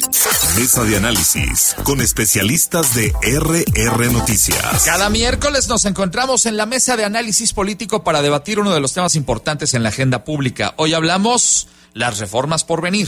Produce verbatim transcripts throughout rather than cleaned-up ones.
Mesa de análisis con especialistas de R R Noticias. Cada miércoles nos encontramos en la mesa de análisis político para debatir uno de los temas importantes en la agenda pública. Hoy hablamos las reformas por venir.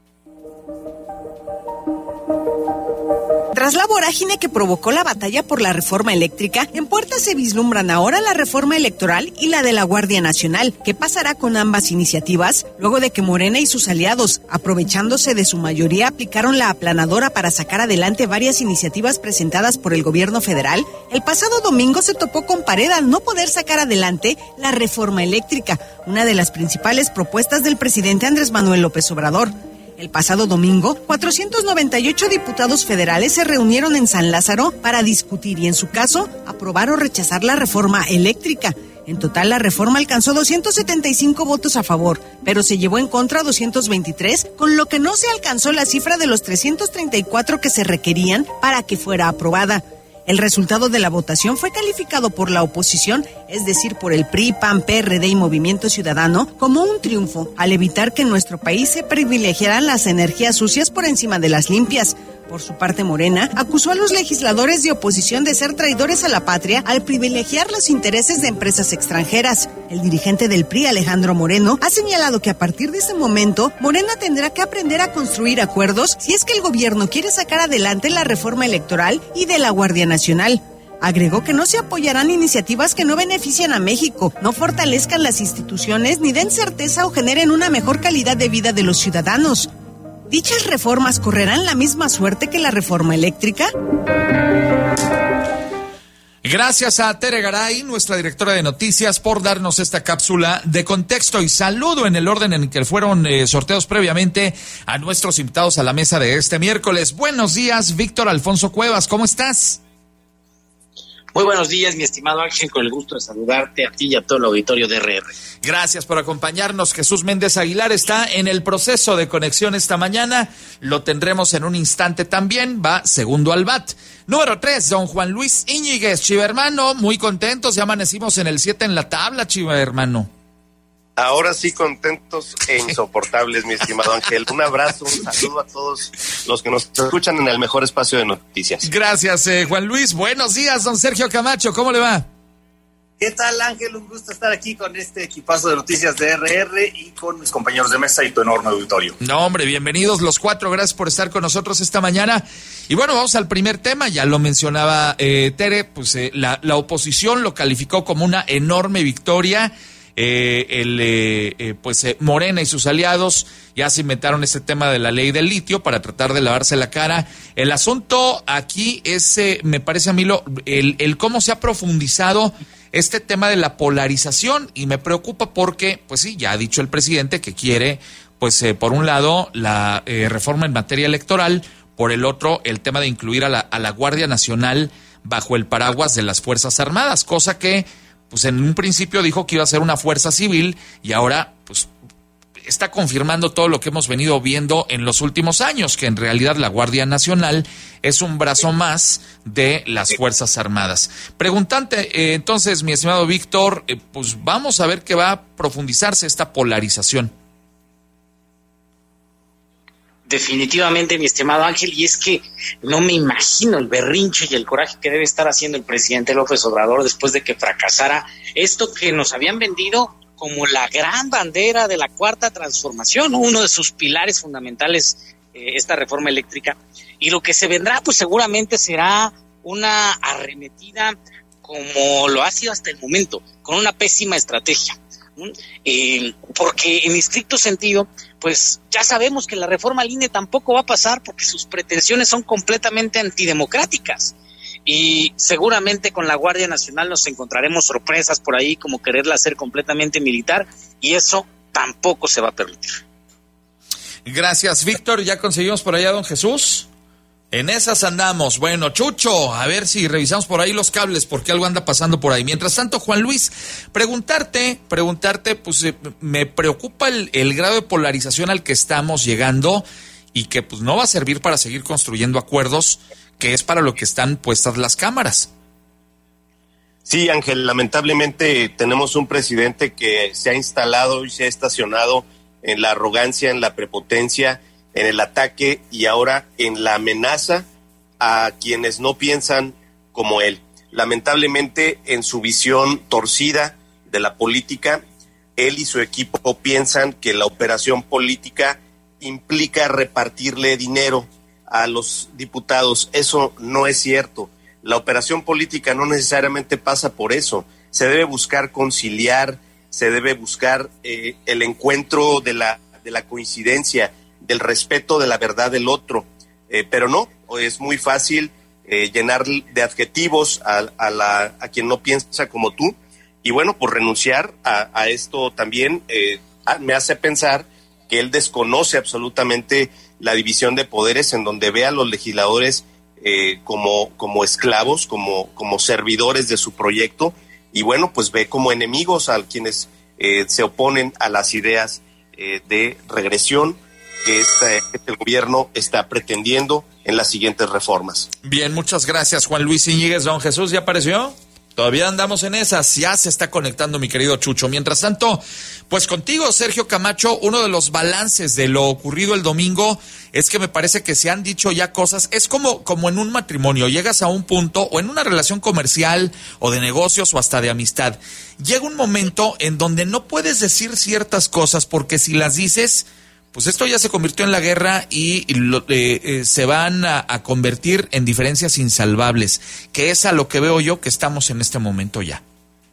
Tras la vorágine que provocó la batalla por la reforma eléctrica, en puerta se vislumbran ahora la reforma electoral y la de la Guardia Nacional. ¿Qué pasará con ambas iniciativas? Luego de que Morena y sus aliados, aprovechándose de su mayoría, aplicaron la aplanadora para sacar adelante varias iniciativas presentadas por el gobierno federal, el pasado domingo se topó con pared al no poder sacar adelante la reforma eléctrica, una de las principales propuestas del presidente Andrés Manuel López Obrador. El pasado domingo, cuatrocientos noventa y ocho diputados federales se reunieron en San Lázaro para discutir y, en su caso, aprobar o rechazar la reforma eléctrica. En total, la reforma alcanzó doscientos setenta y cinco votos a favor, pero se llevó en contra doscientos veintitrés, con lo que no se alcanzó la cifra de los trescientos treinta y cuatro que se requerían para que fuera aprobada. El resultado de la votación fue calificado por la oposición, es decir, por el P R I, P A N, P R D y Movimiento Ciudadano, como un triunfo, al evitar que en nuestro país se privilegiaran las energías sucias por encima de las limpias. Por su parte, Morena acusó a los legisladores de oposición de ser traidores a la patria al privilegiar los intereses de empresas extranjeras. El dirigente del P R I, Alejandro Moreno, ha señalado que a partir de ese momento, Morena tendrá que aprender a construir acuerdos si es que el gobierno quiere sacar adelante la reforma electoral y de la Guardia Nacional. Agregó que no se apoyarán iniciativas que no benefician a México, no fortalezcan las instituciones ni den certeza o generen una mejor calidad de vida de los ciudadanos. ¿Dichas reformas correrán la misma suerte que la reforma eléctrica? Gracias a Tere Garay, nuestra directora de noticias, por darnos esta cápsula de contexto, y saludo en el orden en que fueron eh, sorteados previamente a nuestros invitados a la mesa de este miércoles. Buenos días, Víctor Alfonso Cuevas, ¿cómo estás? Muy buenos días, mi estimado Ángel, con el gusto de saludarte a ti y a todo el auditorio de R R. Gracias por acompañarnos. Jesús Méndez Aguilar está en el proceso de conexión esta mañana. Lo tendremos en un instante también. Va segundo al bat. Número tres, don Juan Luis Íñiguez. Chiva hermano, muy contentos. Ya amanecimos en el siete en la tabla, Chiva hermano. Ahora sí, contentos e insoportables, mi estimado Ángel. Un abrazo, un saludo a todos los que nos escuchan en el mejor espacio de noticias. Gracias, eh, Juan Luis. Buenos días, don Sergio Camacho. ¿Cómo le va? ¿Qué tal, Ángel? Un gusto estar aquí con este equipazo de noticias de R R y con mis compañeros de mesa y tu enorme auditorio. No, hombre, bienvenidos los cuatro. Gracias por estar con nosotros esta mañana. Y bueno, vamos al primer tema. Ya lo mencionaba eh, Tere, pues eh, la, la oposición lo calificó como una enorme victoria. Eh, el eh, eh, pues eh, Morena y sus aliados ya se inventaron este tema de la ley del litio para tratar de lavarse la cara. El asunto aquí es, eh, me parece a mí, lo, el, el cómo se ha profundizado este tema de la polarización, y me preocupa porque, pues sí, ya ha dicho el presidente que quiere, pues eh, por un lado, la eh, reforma en materia electoral, por el otro, el tema de incluir a la, a la Guardia Nacional bajo el paraguas de las Fuerzas Armadas, cosa que pues en un principio dijo que iba a ser una fuerza civil y ahora pues está confirmando todo lo que hemos venido viendo en los últimos años, que en realidad la Guardia Nacional es un brazo más de las Fuerzas Armadas. Preguntante, eh, entonces, mi estimado Víctor, eh, pues vamos a ver que va a profundizarse esta polarización. Definitivamente, mi estimado Ángel, y es que no me imagino el berrinche y el coraje que debe estar haciendo el presidente López Obrador después de que fracasara esto que nos habían vendido como la gran bandera de la cuarta transformación, uno de sus pilares fundamentales, eh, esta reforma eléctrica. Y lo que se vendrá, pues seguramente será una arremetida como lo ha sido hasta el momento, con una pésima estrategia. Eh, porque en estricto sentido, pues ya sabemos que la reforma al I N E tampoco va a pasar porque sus pretensiones son completamente antidemocráticas, y seguramente con la Guardia Nacional nos encontraremos sorpresas por ahí, como quererla hacer completamente militar, y eso tampoco se va a permitir. Gracias, Víctor. ¿Ya conseguimos por allá, don Jesús? En esas andamos. Bueno, Chucho, a ver si revisamos por ahí los cables, porque algo anda pasando por ahí. Mientras tanto, Juan Luis, preguntarte, preguntarte, pues eh, me preocupa el, el grado de polarización al que estamos llegando, y que pues no va a servir para seguir construyendo acuerdos, que es para lo que están puestas las cámaras. Sí, Ángel, lamentablemente tenemos un presidente que se ha instalado y se ha estacionado en la arrogancia, en la prepotencia, en el ataque y ahora en la amenaza a quienes no piensan como él. Lamentablemente, en su visión torcida de la política, él y su equipo piensan que la operación política implica repartirle dinero a los diputados. Eso no es cierto. La operación política no necesariamente pasa por eso. Se debe buscar conciliar, se debe buscar eh, el encuentro de la, de la coincidencia, del respeto de la verdad del otro. Eh, pero no, es muy fácil eh, llenar de adjetivos a, a, la, a quien no piensa como tú. Y bueno, por renunciar a, a esto también eh, me hace pensar que él desconoce absolutamente la división de poderes, en donde ve a los legisladores eh, como, como esclavos, como, como servidores de su proyecto, y bueno, pues ve como enemigos a quienes eh, se oponen a las ideas eh, de regresión que este, este gobierno está pretendiendo en las siguientes reformas. Bien, muchas gracias, Juan Luis Iñiguez. Don Jesús, ¿ya apareció? Todavía andamos en esas, ya se está conectando mi querido Chucho. Mientras tanto, pues contigo, Sergio Camacho, uno de los balances de lo ocurrido el domingo es que me parece que se han dicho ya cosas, es como, como en un matrimonio, llegas a un punto, o en una relación comercial, o de negocios, o hasta de amistad, llega un momento en donde no puedes decir ciertas cosas, porque si las dices, pues esto ya se convirtió en la guerra y lo, eh, eh, se van a, a convertir en diferencias insalvables, que es a lo que veo yo que estamos en este momento ya.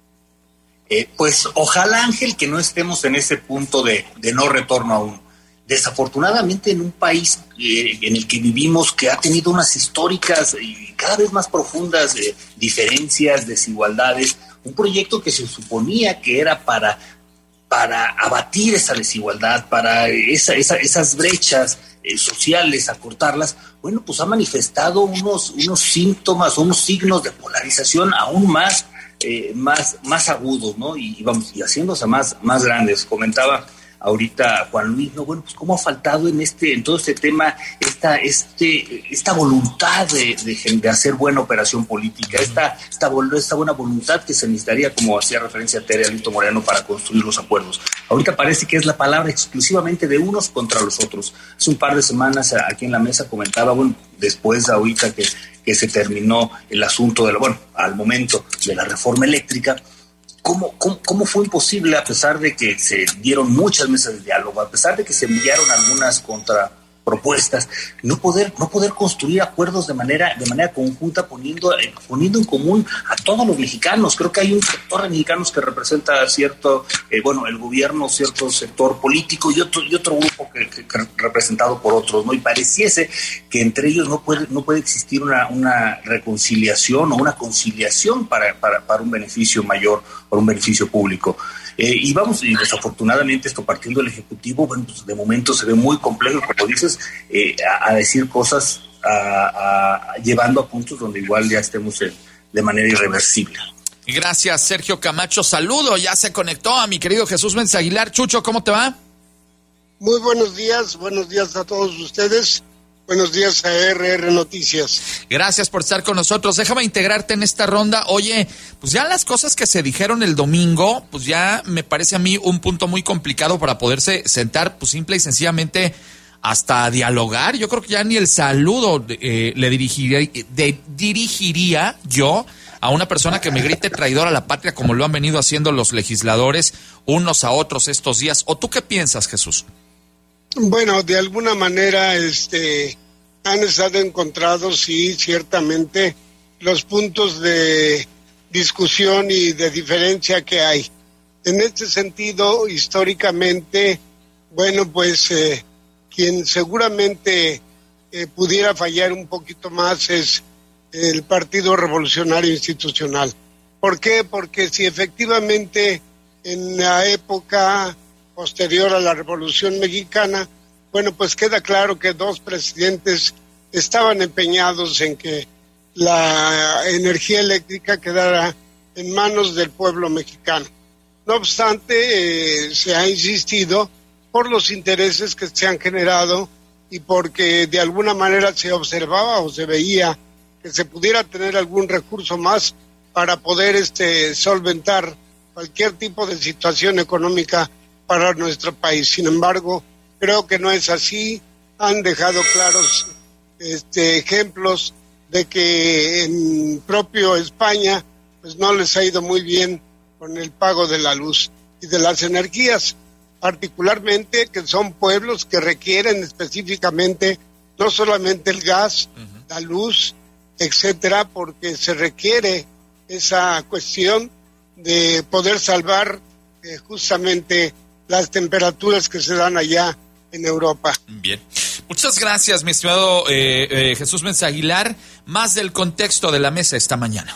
Eh, pues ojalá, Ángel, que no estemos en ese punto de, de no retorno aún. Desafortunadamente, en un país eh, en el que vivimos, que ha tenido unas históricas y cada vez más profundas eh, diferencias, desigualdades, un proyecto que se suponía que era para... para abatir esa desigualdad, para esa, esa, esas brechas eh, sociales, acortarlas, bueno, pues ha manifestado unos, unos síntomas, unos signos de polarización aún más, eh, más, más agudos, ¿no? Y, y vamos, y haciéndose más, más grandes. Comentaba ahorita Juan Luis, ¿no? Bueno, pues cómo ha faltado en este, en todo este tema, esta, este, esta voluntad de, de, de hacer buena operación política, esta, esta, esta buena voluntad que se necesitaría, como hacía referencia Tere Alito Moreno, para construir los acuerdos. Ahorita parece que es la palabra exclusivamente de unos contra los otros. Hace un par de semanas aquí en la mesa comentaba, bueno, después ahorita que, que se terminó el asunto de la, bueno, al momento de la reforma eléctrica, ¿Cómo, cómo, ¿Cómo fue imposible, a pesar de que se dieron muchas mesas de diálogo, a pesar de que se enviaron algunas contrapropuestas, no poder, no poder construir acuerdos de manera, de manera conjunta, poniendo, eh, poniendo en común a todos los mexicanos? Creo que hay un sector de mexicanos que representa cierto, eh, bueno, el gobierno, cierto sector político y otro, y otro grupo que, que, que representado por otros, ¿no? Y pareciese que entre ellos no puede, no puede existir una, una reconciliación o una conciliación para, para, para un beneficio mayor, por un beneficio público. Eh, y vamos, y desafortunadamente esto partiendo del Ejecutivo, bueno, pues de momento se ve muy complejo, como dices, eh, a, a decir cosas, a, a, llevando a puntos donde igual ya estemos eh, de manera irreversible. Gracias, Sergio Camacho. Saludo, ya se conectó a mi querido Jesús Méndez Aguilar. Chucho, ¿cómo te va? Muy buenos días, buenos días a todos ustedes. Buenos días a R R Noticias. Gracias por estar con nosotros. Déjame integrarte en esta ronda. Oye, pues ya las cosas que se dijeron el domingo, pues ya me parece a mí un punto muy complicado para poderse sentar, pues simple y sencillamente hasta dialogar. Yo creo que ya ni el saludo eh, le dirigiría, de, dirigiría yo a una persona que me grite traidor a la patria, como lo han venido haciendo los legisladores unos a otros estos días. ¿O tú qué piensas, Jesús? Bueno, de alguna manera este, han estado encontrados, sí, ciertamente, los puntos de discusión y de diferencia que hay. En este sentido, históricamente, bueno, pues eh, quien seguramente eh, pudiera fallar un poquito más es el Partido Revolucionario Institucional. ¿Por qué? Porque si efectivamente en la época posterior a la Revolución Mexicana, bueno, pues queda claro que dos presidentes estaban empeñados en que la energía eléctrica quedara en manos del pueblo mexicano. No obstante, eh, se ha insistido por los intereses que se han generado y porque de alguna manera se observaba o se veía que se pudiera tener algún recurso más para poder este, solventar cualquier tipo de situación económica para nuestro país. Sin embargo, creo que no es así. han dejado claros este, ejemplos de que en propio España pues no les ha ido muy bien con el pago de la luz y de las energías, particularmente que son pueblos que requieren específicamente no solamente el gas, uh-huh. la luz, etcétera, porque se requiere esa cuestión de poder salvar eh, justamente las temperaturas que se dan allá en Europa. Bien. Muchas gracias, mi estimado eh, eh, Jesús Méndez Aguilar. Más del contexto de la mesa esta mañana.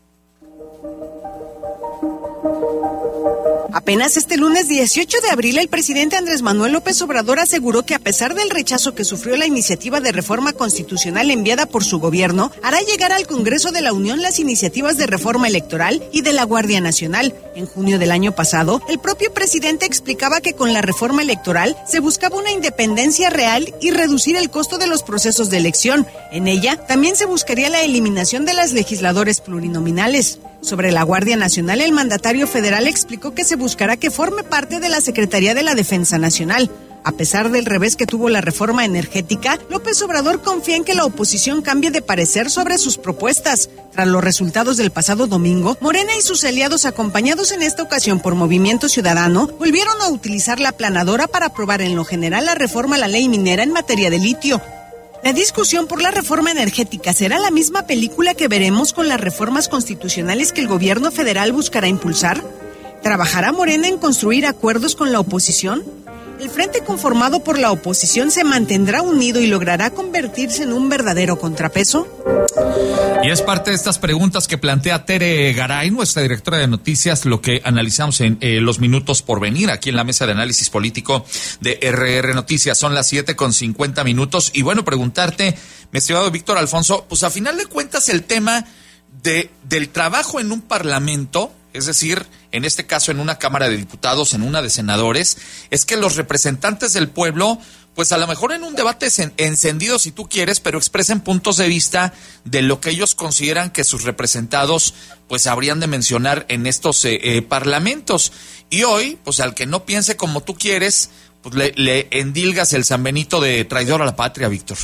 Apenas este lunes dieciocho de abril, el presidente Andrés Manuel López Obrador aseguró que a pesar del rechazo que sufrió la iniciativa de reforma constitucional enviada por su gobierno, hará llegar al Congreso de la Unión las iniciativas de reforma electoral y de la Guardia Nacional. En junio del año pasado, el propio presidente explicaba que con la reforma electoral se buscaba una independencia real y reducir el costo de los procesos de elección. En ella, también se buscaría la eliminación de las legisladores plurinominales. Sobre la Guardia Nacional, el mandatario federal explicó que se buscará que forme parte de la Secretaría de la Defensa Nacional. A pesar del revés que tuvo la reforma energética, López Obrador confía en que la oposición cambie de parecer sobre sus propuestas. Tras los resultados del pasado domingo, Morena y sus aliados, acompañados en esta ocasión por Movimiento Ciudadano, volvieron a utilizar la aplanadora para aprobar en lo general la reforma a la ley minera en materia de litio. La discusión por la reforma energética será la misma película que veremos con las reformas constitucionales que el gobierno federal buscará impulsar. ¿Trabajará Morena en construir acuerdos con la oposición? ¿El frente conformado por la oposición se mantendrá unido y logrará convertirse en un verdadero contrapeso? Y es parte de estas preguntas que plantea Tere Garay, nuestra directora de noticias, lo que analizamos en eh, los minutos por venir aquí en la mesa de análisis político de R R Noticias. Son las siete con cincuenta minutos. Y bueno, preguntarte, mi estimado Víctor Alfonso, pues a final de cuentas el tema de del trabajo en un parlamento, es decir, en este caso en una Cámara de Diputados, en una de Senadores, es que los representantes del pueblo, pues a lo mejor en un debate encendido si tú quieres, pero expresen puntos de vista de lo que ellos consideran que sus representados pues habrían de mencionar en estos eh, eh, parlamentos. Y hoy, pues al que no piense como tú quieres, pues le, le endilgas el San Benito de traidor a la patria, Víctor.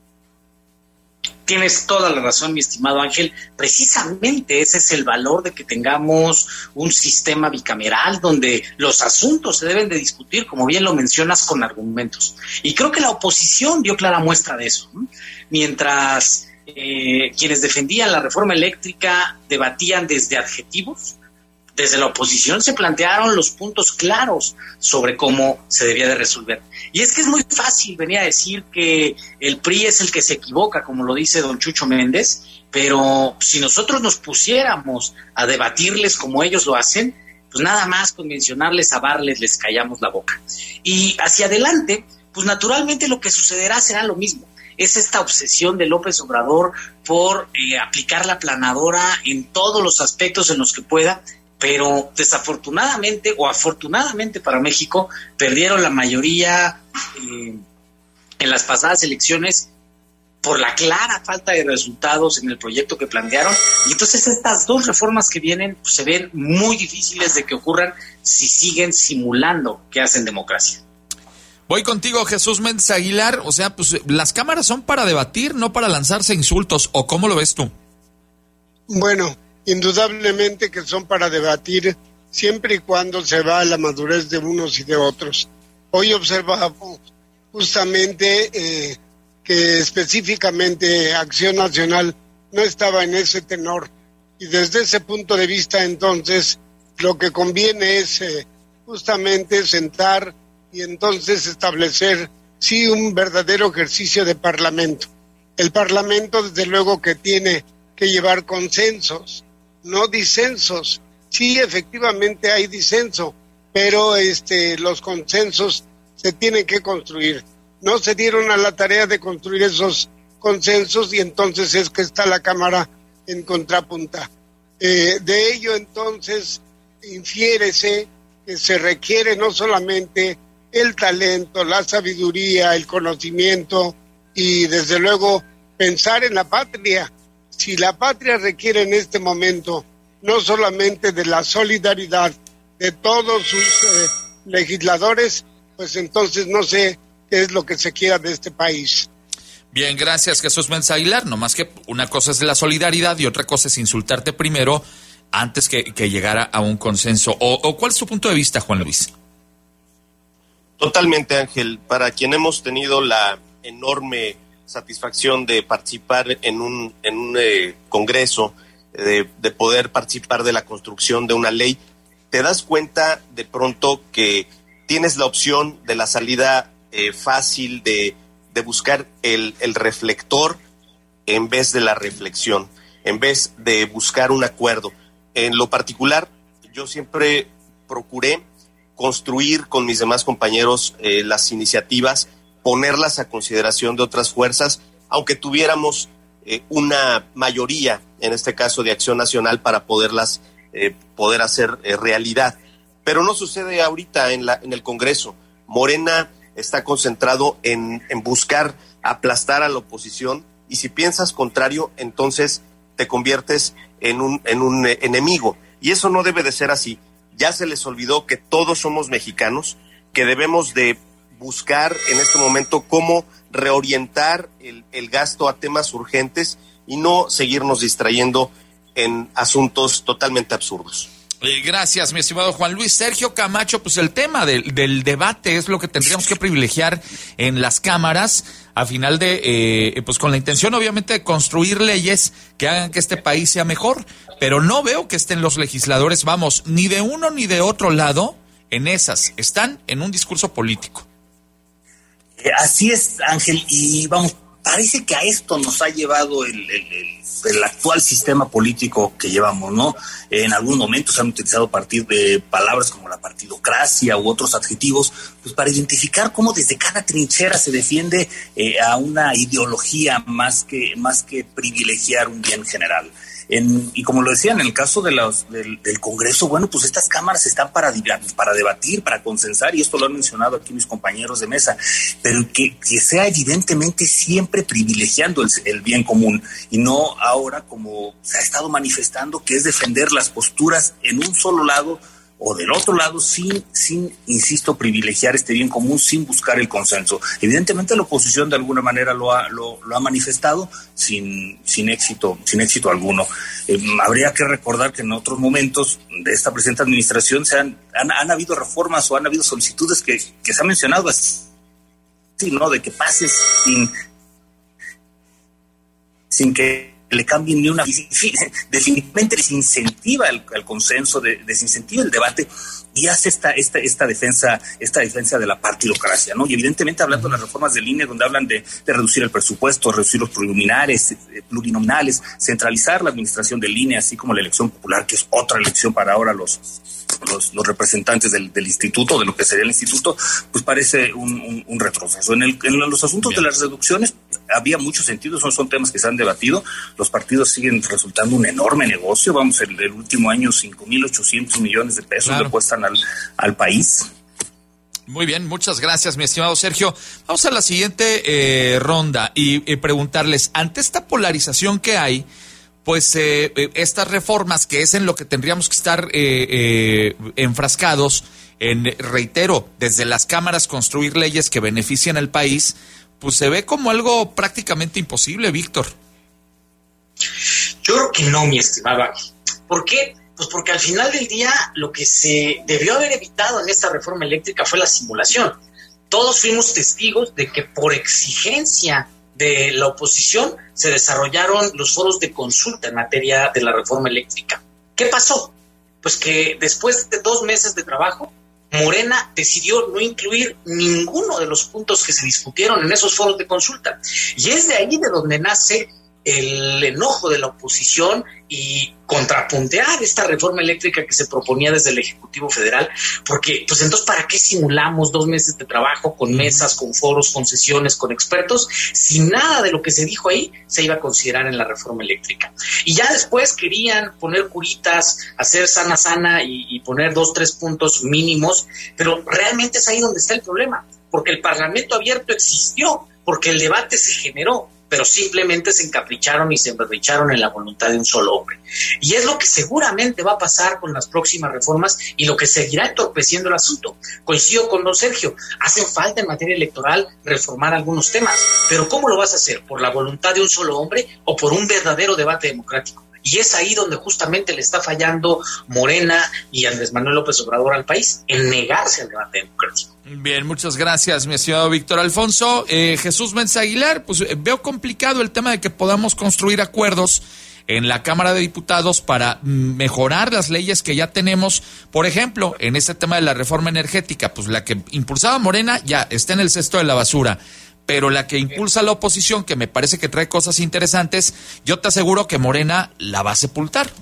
Tienes toda la razón, mi estimado Ángel. Precisamente ese es el valor de que tengamos un sistema bicameral donde los asuntos se deben de discutir, como bien lo mencionas, con argumentos. Y creo que la oposición dio clara muestra de eso, ¿no? Mientras eh, quienes defendían la reforma eléctrica debatían desde adjetivos, desde la oposición se plantearon los puntos claros sobre cómo se debía de resolver. Y es que es muy fácil venir a decir que el P R I es el que se equivoca, como lo dice don Chucho Méndez, pero si nosotros nos pusiéramos a debatirles como ellos lo hacen, pues nada más con mencionarles a Barlet les callamos la boca. Y hacia adelante, pues naturalmente lo que sucederá será lo mismo. Es esta obsesión de López Obrador por eh, aplicar la aplanadora en todos los aspectos en los que pueda, pero desafortunadamente o afortunadamente para México perdieron la mayoría eh, en las pasadas elecciones por la clara falta de resultados en el proyecto que plantearon, y entonces estas dos reformas que vienen pues, se ven muy difíciles de que ocurran si siguen simulando que hacen democracia. Voy contigo, Jesús Méndez Aguilar. O sea, pues las cámaras son para debatir, no para lanzarse insultos, ¿o cómo lo ves tú? Bueno, indudablemente que son para debatir siempre y cuando se va a la madurez de unos y de otros. Hoy observamos justamente eh, que específicamente Acción Nacional no estaba en ese tenor, y desde ese punto de vista entonces lo que conviene es eh, justamente sentar y entonces establecer sí un verdadero ejercicio de parlamento. El parlamento desde luego que tiene que llevar consensos, no disensos. Sí, efectivamente hay disenso, pero este los consensos se tienen que construir. No se dieron a la tarea de construir esos consensos y entonces es que está la Cámara en contrapunta. Eh, de ello entonces infiérese que se requiere no solamente el talento, la sabiduría, el conocimiento y desde luego pensar en la patria. Si la patria requiere en este momento no solamente de la solidaridad de todos sus eh, legisladores, pues entonces no sé es lo que se quiera de este país. Bien, gracias, Jesús Mensa Aguilar. No más que una cosa es la solidaridad y otra cosa es insultarte primero antes que, que llegara a un consenso. O, o ¿cuál es tu punto de vista, Juan Luis? Totalmente, Ángel. Para quien hemos tenido la enorme satisfacción de participar en un, en un eh, congreso, de, de poder participar de la construcción de una ley, te das cuenta de pronto que tienes la opción de la salida eh, fácil de, de buscar el, el reflector en vez de la reflexión, en vez de buscar un acuerdo. En lo particular, yo siempre procuré construir con mis demás compañeros eh, las iniciativas, ponerlas a consideración de otras fuerzas, aunque tuviéramos eh, una mayoría, en este caso de Acción Nacional, para poderlas eh, poder hacer eh, realidad. Pero no sucede ahorita en, la, en el Congreso. Morena está concentrado en, en buscar aplastar a la oposición, y si piensas contrario, entonces te conviertes en un, en un eh, enemigo. Y eso no debe de ser así. Ya se les olvidó que todos somos mexicanos, que debemos de buscar en este momento cómo reorientar el, el gasto a temas urgentes y no seguirnos distrayendo en asuntos totalmente absurdos. Eh, gracias, mi estimado Juan Luis. Sergio Camacho, pues el tema del, del debate es lo que tendríamos que privilegiar en las cámaras, a final de, eh, pues con la intención obviamente de construir leyes que hagan que este país sea mejor, pero no veo que estén los legisladores, vamos, ni de uno ni de otro lado en esas, están en un discurso político. Eh, así es, Ángel, y vamos, parece que a esto nos ha llevado el, el, el, el actual sistema político que llevamos, ¿no? En algún momento se han utilizado a partir de palabras como la partidocracia u otros adjetivos, pues para identificar cómo desde cada trinchera se defiende eh, a una ideología más que, más que privilegiar un bien general. En, y como lo decían, en el caso de los, del, del Congreso, bueno, pues estas cámaras están para, para debatir, para consensar, y esto lo han mencionado aquí mis compañeros de mesa, pero que, que sea evidentemente siempre privilegiando el, el bien común, y no ahora como se ha estado manifestando, que es defender las posturas en un solo lado o del otro lado, sin, sin, insisto, privilegiar este bien común, sin buscar el consenso. Evidentemente la oposición de alguna manera lo ha, lo, lo ha manifestado sin, sin éxito, sin éxito alguno. Eh, habría que recordar que en otros momentos de esta presente administración se han, han, han habido reformas o han habido solicitudes que, que se han mencionado así, ¿no? De que pases sin, sin que le cambien ni una, definitivamente desincentiva el, el consenso, de, desincentiva el debate, y hace esta, esta, esta defensa, esta defensa de la partidocracia, ¿no? Y evidentemente hablando de las reformas de línea, donde hablan de, de reducir el presupuesto, reducir los plurinominales, eh, plurinominales, centralizar la administración de línea, así como la elección popular, que es otra elección para ahora los Los, los representantes del, del instituto, de lo que sería el instituto, pues parece un, un, un retroceso. En, el, en los asuntos Bien. de las reducciones había mucho sentido, son, son temas que se han debatido, los partidos siguen resultando un enorme negocio, vamos, el, el último año cinco mil ochocientos millones de pesos claro. le cuestan al, al país. Muy bien, muchas gracias, mi estimado Sergio. Vamos a la siguiente eh, ronda y eh, preguntarles, ante esta polarización que hay, pues eh, estas reformas, que es en lo que tendríamos que estar eh, eh, enfrascados, en, reitero, desde las cámaras construir leyes que beneficien al país, pues se ve como algo prácticamente imposible, Víctor. Yo creo que no, mi estimado Ángel. ¿Por qué? Pues porque al final del día lo que se debió haber evitado en esta reforma eléctrica fue la simulación. Todos fuimos testigos de que por exigencia de la oposición se desarrollaron los foros de consulta en materia de la reforma eléctrica. ¿Qué pasó? Pues que después de dos meses de trabajo, Morena decidió no incluir ninguno de los puntos que se discutieron en esos foros de consulta. Y es de ahí de donde nace el enojo de la oposición y contrapuntear esta reforma eléctrica que se proponía desde el Ejecutivo Federal, porque pues entonces ¿para qué simulamos dos meses de trabajo con mesas, con foros, con sesiones, con expertos, si nada de lo que se dijo ahí se iba a considerar en la reforma eléctrica? Y ya después querían poner curitas, hacer sana sana y, y poner dos, tres puntos mínimos, pero realmente es ahí donde está el problema, porque el Parlamento abierto existió, porque el debate se generó. pero simplemente se encapricharon y se encapricharon en la voluntad de un solo hombre. Y es lo que seguramente va a pasar con las próximas reformas y lo que seguirá entorpeciendo el asunto. Coincido con don Sergio, hacen falta en materia electoral reformar algunos temas, pero ¿cómo lo vas a hacer? ¿Por la voluntad de un solo hombre o por un verdadero debate democrático? Y es ahí donde justamente le está fallando Morena y Andrés Manuel López Obrador al país, en negarse al debate democrático. Bien, muchas gracias, mi estimado Víctor Alfonso. Eh, Jesús Mensa Aguilar, pues eh, veo complicado el tema de que podamos construir acuerdos en la Cámara de Diputados para mejorar las leyes que ya tenemos. Por ejemplo, en este tema de la reforma energética, pues la que impulsaba Morena ya está en el cesto de la basura. Pero la que impulsa la oposición, que me parece que trae cosas interesantes, yo te aseguro que Morena la va a sepultar.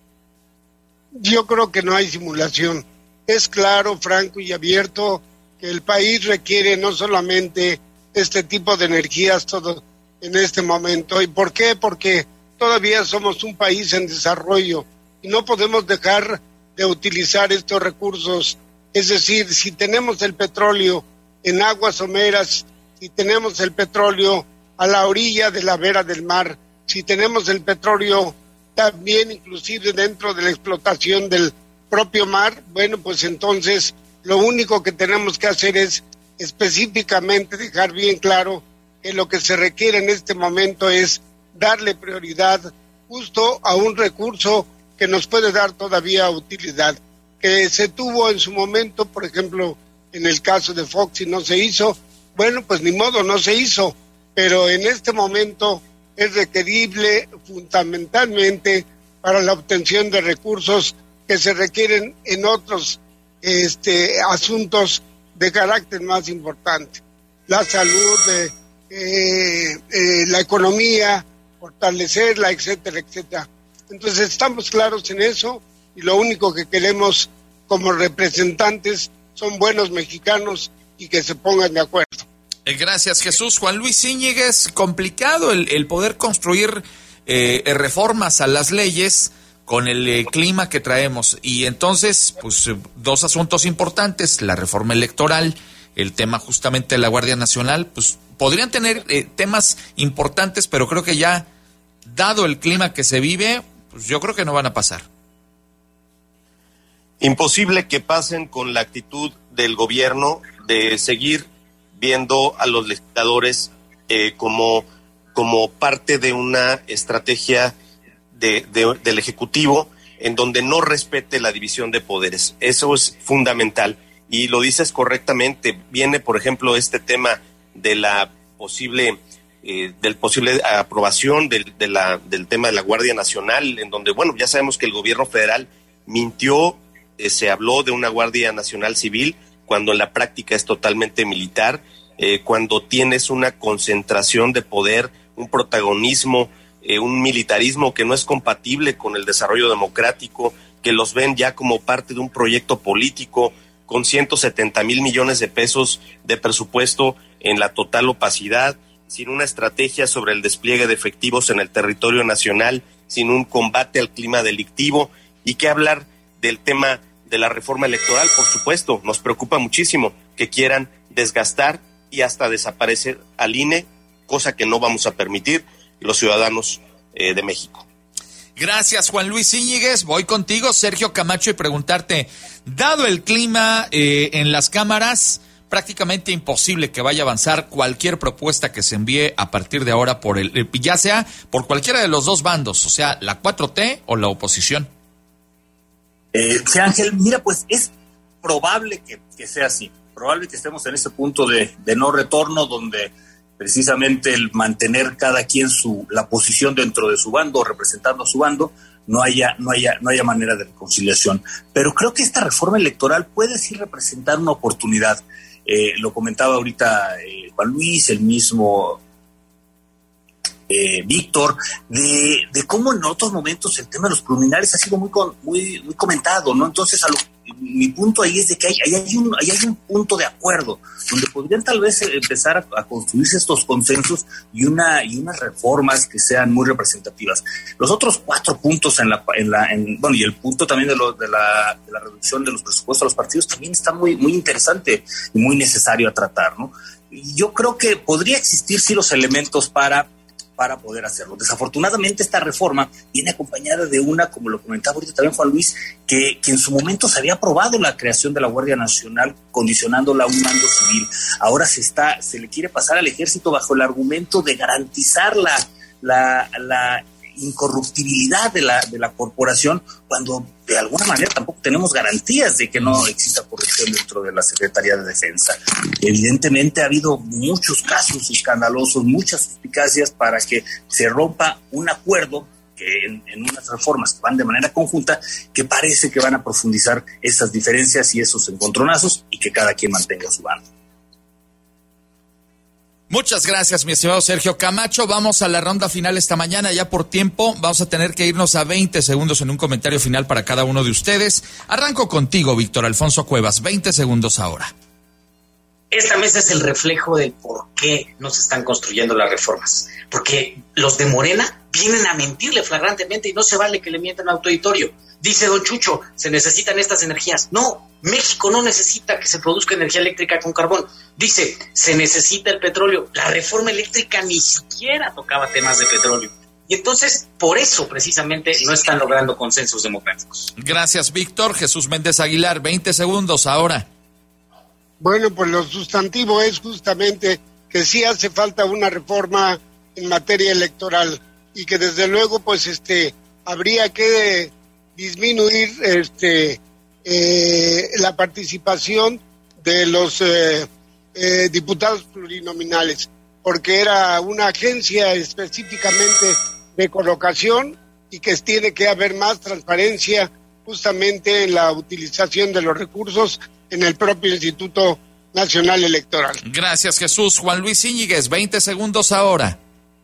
Yo creo que no hay simulación. Es claro, franco y abierto que el país requiere no solamente este tipo de energías todo en este momento. ¿Y por qué? Porque todavía somos un país en desarrollo y no podemos dejar de utilizar estos recursos. Es decir, si tenemos el petróleo en aguas someras, si tenemos el petróleo a la orilla de la vera del mar, si tenemos el petróleo también inclusive dentro de la explotación del propio mar, bueno, pues entonces lo único que tenemos que hacer es específicamente dejar bien claro que lo que se requiere en este momento es darle prioridad justo a un recurso que nos puede dar todavía utilidad, que se tuvo en su momento, por ejemplo, en el caso de Fox y no se hizo. Bueno, pues ni modo, no se hizo, pero en este momento es requerible fundamentalmente para la obtención de recursos que se requieren en otros este, asuntos de carácter más importante. La salud, eh, eh, eh, la economía, fortalecerla, etcétera, etcétera. Entonces estamos claros en eso y lo único que queremos como representantes son buenos mexicanos y que se pongan de acuerdo. Eh, gracias, Jesús. Juan Luis Íñiguez, complicado el, el poder construir eh, reformas a las leyes con el eh, clima que traemos. Y entonces, pues, eh, dos asuntos importantes, la reforma electoral, el tema justamente de la Guardia Nacional, pues, podrían tener eh, temas importantes, pero creo que ya, dado el clima que se vive, pues yo creo que no van a pasar. Imposible que pasen con la actitud del gobierno de seguir viendo a los legisladores eh, como, como parte de una estrategia de, de, del Ejecutivo en donde no respete la división de poderes. Eso es fundamental y lo dices correctamente. Viene, por ejemplo, este tema de la posible eh, del posible aprobación del, de la, del tema de la Guardia Nacional, en donde, bueno, ya sabemos que el gobierno federal mintió, eh, se habló de una Guardia Nacional Civil, cuando en la práctica es totalmente militar, eh, cuando tienes una concentración de poder, un protagonismo, eh, un militarismo que no es compatible con el desarrollo democrático, que los ven ya como parte de un proyecto político, con ciento setenta mil millones de pesos de presupuesto en la total opacidad, sin una estrategia sobre el despliegue de efectivos en el territorio nacional, sin un combate al clima delictivo, y qué hablar del tema de la reforma electoral. Por supuesto, nos preocupa muchísimo que quieran desgastar y hasta desaparecer al I N E, cosa que no vamos a permitir los ciudadanos eh, de México. Gracias, Juan Luis Íñiguez. Voy contigo, Sergio Camacho, y preguntarte, dado el clima eh, en las cámaras, prácticamente imposible que vaya a avanzar cualquier propuesta que se envíe a partir de ahora por el, ya sea por cualquiera de los dos bandos, o sea, la cuatro T o la oposición. Eh, sí, Ángel, mira, pues es probable que, que sea así, probable que estemos en ese punto de, de no retorno donde precisamente el mantener cada quien su la posición dentro de su bando, representando a su bando, no haya, no haya, no haya manera de reconciliación. Pero creo que esta reforma electoral puede sí representar una oportunidad. Eh, lo comentaba ahorita eh, Juan Luis, el mismo Eh, Víctor, de, de cómo en otros momentos el tema de los preliminares ha sido muy con, muy, muy comentado, ¿no? Entonces, a lo, mi punto ahí es de que hay, ahí hay, un, ahí hay un punto de acuerdo, donde podrían tal vez empezar a, a construirse estos consensos y una y unas reformas que sean muy representativas. Los otros cuatro puntos en la, en la en, bueno, y el punto también de, lo, de, la, de la reducción de los presupuestos a los partidos también está muy, muy interesante y muy necesario a tratar, ¿no? Yo creo que podría existir sí los elementos para para poder hacerlo. Desafortunadamente esta reforma viene acompañada de una, como lo comentaba ahorita también Juan Luis, que, que en su momento se había aprobado la creación de la Guardia Nacional condicionándola a un mando civil. Ahora se está, se le quiere pasar al ejército bajo el argumento de garantizar la, la, la incorruptibilidad de la, de la corporación, cuando de alguna manera tampoco tenemos garantías de que no exista corrupción dentro de la Secretaría de Defensa. Evidentemente ha habido muchos casos escandalosos, muchas suspicacias para que se rompa un acuerdo que en, en unas reformas que van de manera conjunta, que parece que van a profundizar esas diferencias y esos encontronazos y que cada quien mantenga su bando. Muchas gracias, mi estimado Sergio Camacho. Vamos a la ronda final esta mañana, ya por tiempo. Vamos a tener que irnos a veinte segundos en un comentario final para cada uno de ustedes. Arranco contigo, Víctor Alfonso Cuevas. veinte segundos ahora. Esta mesa es el reflejo del por qué no se están construyendo las reformas. Porque los de Morena vienen a mentirle flagrantemente y no se vale que le mientan al auditorio. Dice don Chucho, se necesitan estas energías. No, México no necesita que se produzca energía eléctrica con carbón. Dice, se necesita el petróleo. La reforma eléctrica ni siquiera tocaba temas de petróleo. Y entonces, por eso precisamente no están logrando consensos democráticos. Gracias, Víctor. Jesús Méndez Aguilar, veinte segundos ahora. Bueno, pues lo sustantivo es justamente que sí hace falta una reforma en materia electoral y que desde luego pues este habría que disminuir este eh, la participación de los eh, eh, diputados plurinominales, porque era una agencia específicamente de colocación y que tiene que haber más transparencia justamente en la utilización de los recursos en el propio Instituto Nacional Electoral. Gracias, Jesús. Juan Luis Íñiguez, veinte segundos ahora.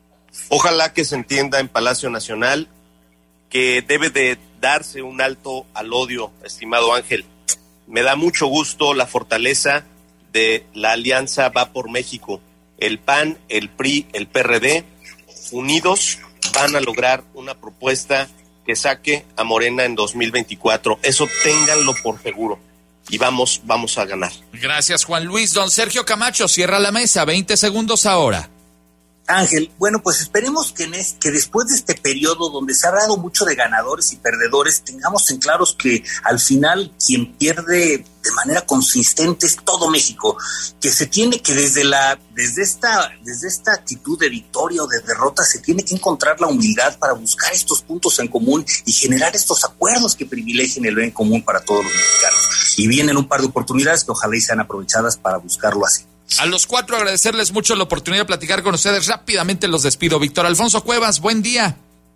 Ojalá que se entienda en Palacio Nacional que debe de darse un alto al odio, estimado Ángel. Me da mucho gusto la fortaleza de la alianza Va por México. El P A N, el P R I, el P R D, unidos van a lograr una propuesta que saque a Morena en dos mil veinticuatro. Eso ténganlo por seguro. Y vamos, vamos a ganar. Gracias, Juan Luis. Don Sergio Camacho, cierra la mesa. veinte segundos ahora. Ángel, bueno, pues esperemos que, en es, que después de este periodo donde se ha hablado mucho de ganadores y perdedores, tengamos en claros que al final quien pierde de manera consistente es todo México, que se tiene que desde la desde esta desde esta actitud de victoria o de derrota se tiene que encontrar la humildad para buscar estos puntos en común y generar estos acuerdos que privilegien el bien común para todos los mexicanos. Y vienen un par de oportunidades que ojalá y sean aprovechadas para buscarlo así. A los cuatro agradecerles mucho la oportunidad de platicar con ustedes. Rápidamente los despido. Víctor Alfonso Cuevas, buen día.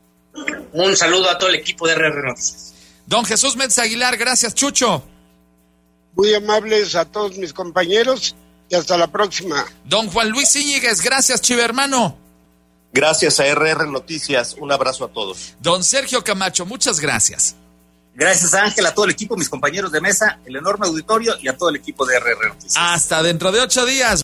Un saludo a todo el equipo de R R Noticias. Don Jesús Méndez Aguilar, gracias, Chucho. Muy amables a todos mis compañeros y hasta la próxima. Don Juan Luis Íñiguez, gracias, chivermano. Gracias a R R Noticias, un abrazo a todos. Don Sergio Camacho, muchas gracias. Gracias, Ángel, a todo el equipo, mis compañeros de mesa, el enorme auditorio y a todo el equipo de R R Noticias. Hasta dentro de ocho días.